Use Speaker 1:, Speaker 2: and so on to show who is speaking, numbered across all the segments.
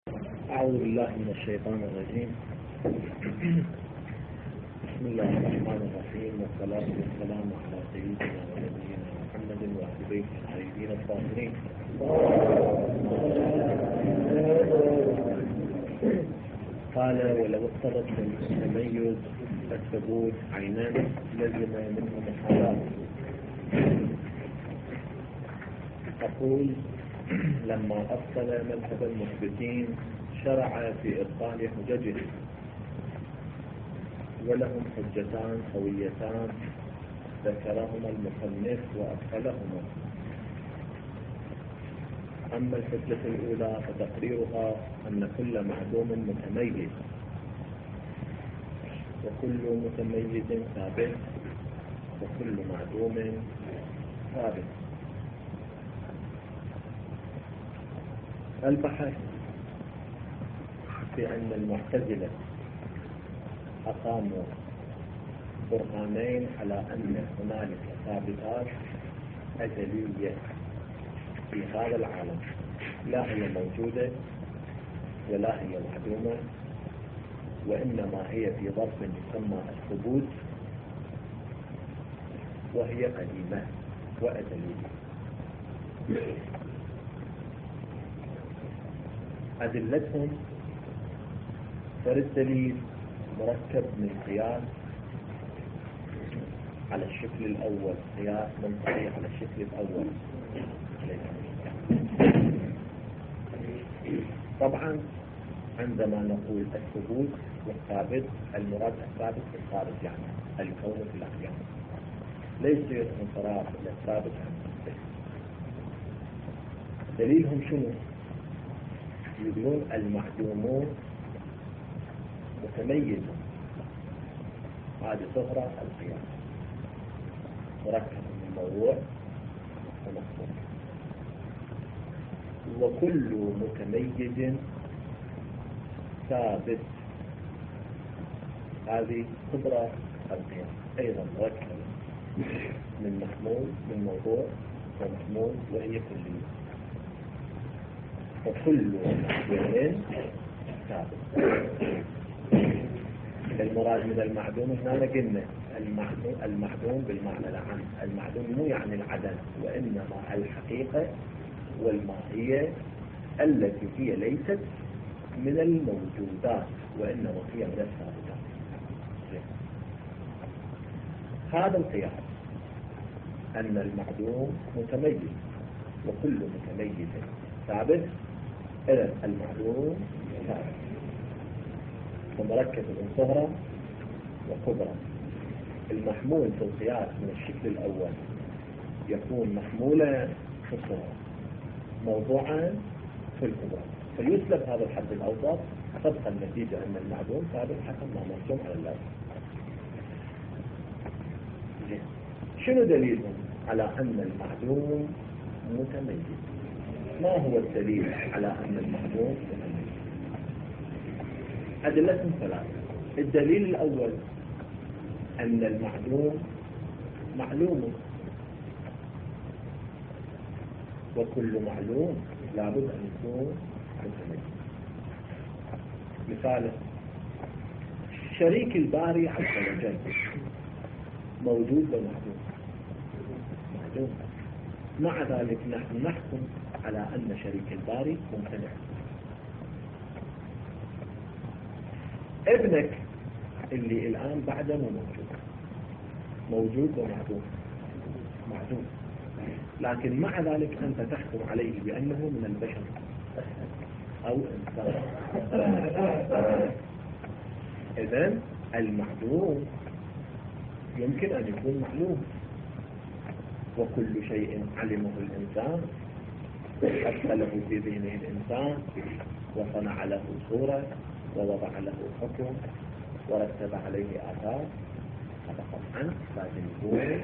Speaker 1: أعوذ بالله من الشيطان الرجيم. بسم الله الرحمن الرحيم، والصلاة والسلام على سيدنا ونبينا محمد وأهل بيته الطيبين الطاهرين. قال: ولو اقتضت التميز الثبوت عينان لزم منهم الحياة. أقول: لما أفصل مذهب المثبتين شرع في إبطال حججهم، ولهم حجتان قويتان ذكرهما المصنف وأدخلهما. أما الحجة الأولى فتقريرها أن كل معدوم متميز، وكل متميز ثابت، وكل معدوم ثابت. البحث بأن المعتزلة أقاموا برهانين على أن هنالك ثابتات أزلية في هذا العالم، لا هي موجودة ولا هي معدومة، وإنما هي في ظرف يسمى الثبوت، وهي قديمة وأزلية. أدلتهم: فالدليل مركب من قياس على الشكل الأول، قياس منطقي على الشكل الأول. طبعا عندما نقول الثبوت والثابت، المراد الثابت في الخارج، يعني الكون في الأحيان، ليس انصراف إلى الثابت عن نفسه. دليلهم شنو؟ يقولون المعدومون متميز، هذه صغرى القياس، مركب من موضوع ومخصوص. وكل متميز ثابت، هذه صغرى القياس، أيضا مركبة من محمول، من موضوع ومحمول، وهي كلية. وكل معدوم ثابت. المراد من المعدوم هنا قلنا المعدوم بالمعنى العام، المعدوم مو يعني العدم، وإنما الحقيقة والماهية التي هي ليست من الموجودات، وإنما هي من الثابتات. هذا القياس أن المعدوم متميز، وكل متميز ثابت، إذن المعدوم ثابت، ومركب من صغرى وكبرى. المحمول في القياس من الشكل الأول يكون محمولا في الصغرى، موضوعا في الكبرى، فيسلب هذا الحد الأوسط، تبقى النتيجة أن المعدوم ثابت حسب ما مرسوم على اللازم. شنو دليلهم على أن المعدوم متميز؟ ما هو الدليل على أن المعدوم متميز؟ أدلتهم ثلاثة. الدليل الأول أن المعدوم معلوم، وكل معلوم لابد أن يكون متميز. مثال: شريك الباري عز وجل موجود ومعدوم، معدوم، مع ذلك نحن نحكم على أن شريك الباري ممتنع. ابنك اللي الآن بعده موجود ومعدوم، معدوم، لكن مع ذلك أنت تحكم عليه بأنه من البشر أو إنسان. إذن المعدوم يمكن أن يكون معلوم، وكل شيء علمه الإنسان أدخله في ذهنه الإنسان، وصنع له صورة، ووضع له حكم، ورتب عليه آثار، هذا قطعا لازم يكون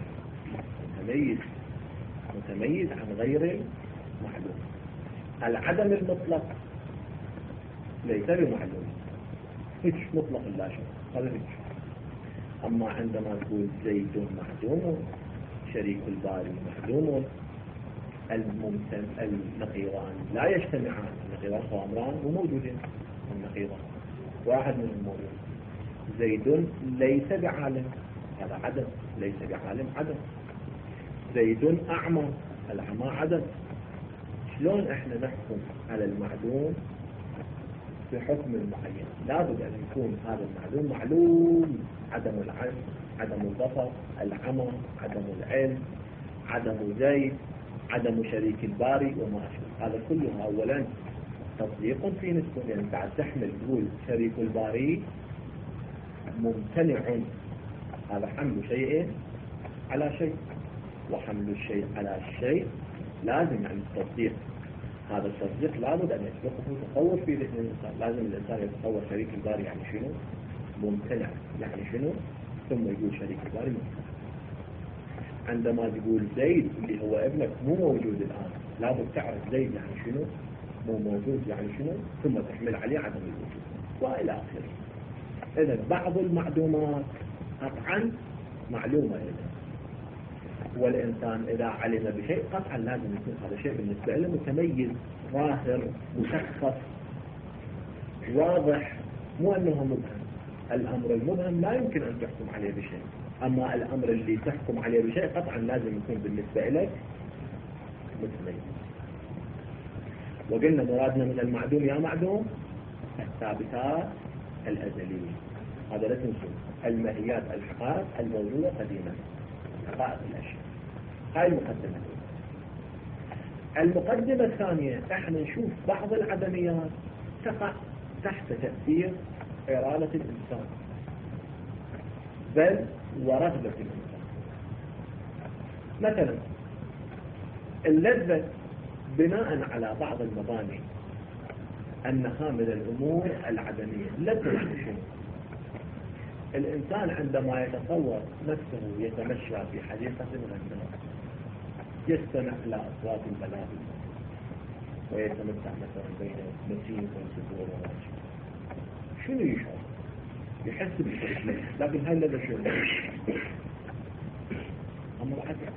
Speaker 1: متميز عن غير المعلوم. العدم المطلق ليس بمعلوم، هيك مطلق لا شيء، هذا هيك. أما عندما تقول زيد معدوم، شريك الباري معدوم، النقيضان لا يجتمعان، النقيضان هو أمران وموجودين النقيضان واحد منهم موجود. زيد ليس بعالم، هذا عدم، ليس بعالم عدم. زيد أعمى، العمى عدم. شلون احنا نحكم على المعدوم بحكم معين؟ لابد أن يكون هذا المعدوم معلوم: عدم العلم، عدم البصر، العمى، عدم العلم، عدم زيد، عدم شريك الباري وما أشبه. هذا كله أولا تصديق في نسبة، يعني بعد تحمل تقول شريك الباري ممتنع، هذا حمل شيء على شيء، وحمل الشيء على الشيء لازم يعني التصديق. هذا التصديق لابد أن يسبقه تصور في ذهن الإنسان. لازم الإنسان يتصور شريك الباري يعني شنو؟ ممتنع يعني شنو؟ ثم يقول شريك الباري ممتنع. عندما تقول زيد اللي هو ابنك مو موجود الآن، لابد تعرف زيد يعني شنو؟ مو موجود يعني شنو؟ ثم تحمل عليه عدم الوجود وإلى آخره. إذا بعض المعلومات قطعا معلومة إذا، والإنسان إذا علم بشيء قطعا لازم يكون هذا الشيء بالنسبة له متميز، ظاهر، مشخص، واضح، مو أنه مبهم. الأمر المبهم لا يمكن أن تحكم عليه بشيء، أما الأمر اللي تحكم عليه بشيء قطعا لازم يكون بالنسبة لك متميز. وقلنا مرادنا من المعدوم يا معدوم الثابتات الأزلية، هذا لا تنسوا، الماهيات، الحقائق الموجودة قديما، حقائق الأشياء. هاي المقدمة. المقدمة الثانية احنا نشوف بعض العدميات تقع تحت تأثير إرادة الإنسان بل ورغبة الإنسان. مثلا اللذة بناء على بعض المباني أنها من الأمور العدمية. اللذة يعني شنو؟ الإنسان عندما يتصور نفسه يتمشى في حديقة غناء، يستمع إلى أصوات البلابل ويتمتع مثلا بين نسيم والزهور والرجل، شنو يشعر؟ يحس بالشيء، لكن هاي اللذة شنو؟ أمر عدم.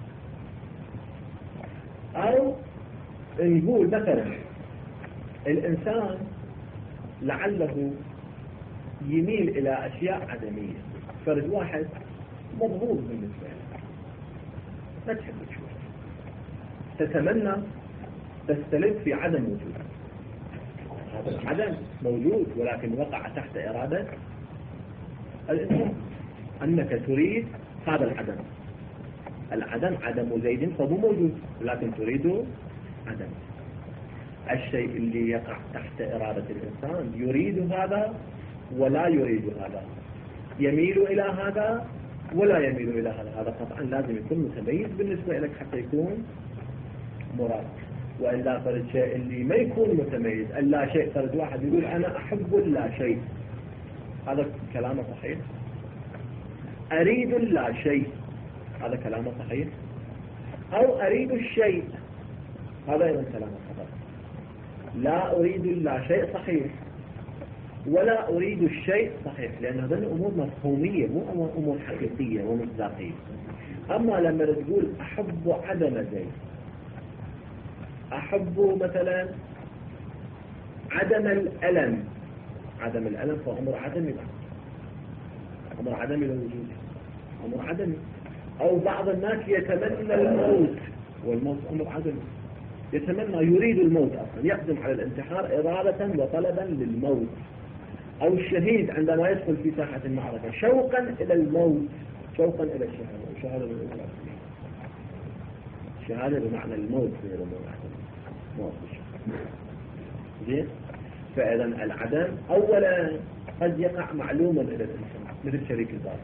Speaker 1: أو نقول مثلا الإنسان لعله يميل إلى أشياء عدمية. فرد واحد مضغوط بالنسبة له، ما تحب تشوف، تتمنى تستلذ في عدم وجود. هذا العدم موجود ولكن وقع تحت إرادة الإنسان، أنك تريد هذا العدم. العدم عدم زيد فهو موجود لكن تريد عدم. الشيء اللي يقع تحت إرادة الإنسان يريد هذا ولا يريد هذا، يميل إلى هذا ولا يميل إلى هذا. هذا قطعا لازم يكون متميز بالنسبة لك حتى يكون مراد. وإلا فرد شيء اللي ما يكون متميز، اللا شيء، فرد واحد يقول أنا أحب اللا شيء، هذا كلامه صحيح. أريد اللا شيء، هذا كلامه صحيح. أو أريد الشيء، هذا أيضا كلامه خطأ. لا أريد اللا شيء صحيح، ولا أريد الشيء صحيح، لأن هذه الأمور مفهومية مو أمور حقيقية ومصداقية. أما لما تقول أحب عدم زيد، أحب مثلا عدم الألم، عدم الألم هو أمر عدمي، أمر عدمي للوجود، أمر عدمي. أو بعض الناس يتمنى الموت، والموت أمر عدمي، يتمنى يريد الموت أصلا، يقدم على الانتحار إرادة وطلبا للموت. أو الشهيد عندما يدخل في ساحة المعركة شوقا إلى الموت، شوقا إلى الشهادة. الشهادة بالأولى، الشهادة بمعنى الموت في موت الشهادة. زين؟ فإذا العدم أولا قد يقع معلوما إلى الإنسان مثل شريك الباري.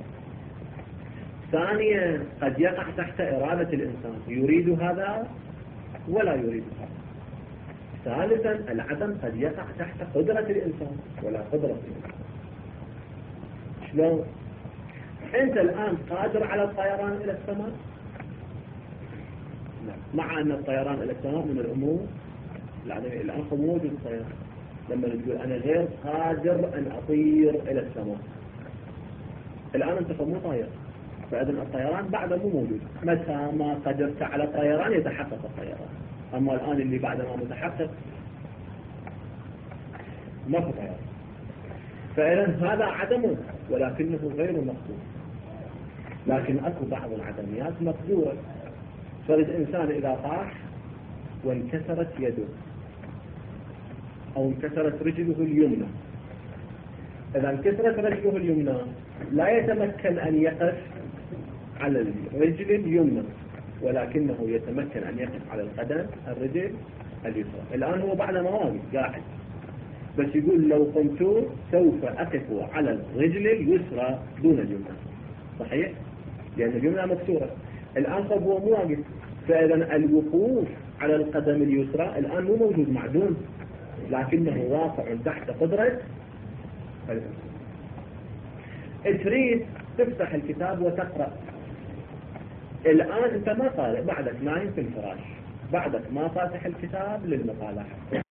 Speaker 1: ثانيا قد يقع تحت إرادة الإنسان، يريد هذا ولا يريد هذا. ثالثا العدم قد يقع تحت قدرة الإنسان ولا قدرة الإنسان. شلون؟ أنت الآن قادر على الطيران إلى السماء؟ مع أن الطيران إلى السماء من الأمور العدمية. الآن هو موجود الطيران. لما تقول أنا غير قادر أن أطير إلى السماء، الآن أنت مو طاير، فإذن الطيران بعد مو موجود. متى ما قدرت على الطيران يتحقق الطيران. أما الآن اللي بعد ما متحقق ما في غير. فإذا هذا عدم ولكنه غير مقدور. لكن أكو بعض العدميات مقدورة. فالإنسان إذا طاح وانكسرت يده أو انكسرت رجله اليمنى، إذا انكسرت رجله اليمنى لا يتمكن أن يقف على الرجل اليمنى، ولكنه يتمكن أن يقف على الرجل اليسرى. الآن هو بعد ما واقف قاعد، بس يقول لو قمت سوف أقف على الرجل اليسرى دون اليمنى. صحيح؟ لأن اليمنى مكسورة. الآن هو مو واقف، فإذا الوقوف على القدم اليسرى الآن مو موجود، معدوم، لكنه واقع تحت قدرة. تريد تفتح الكتاب وتقرأ. الآن أنت ما قال، بعدك نايم في الفراش، بعدك ما فاتح الكتاب للمطالعة.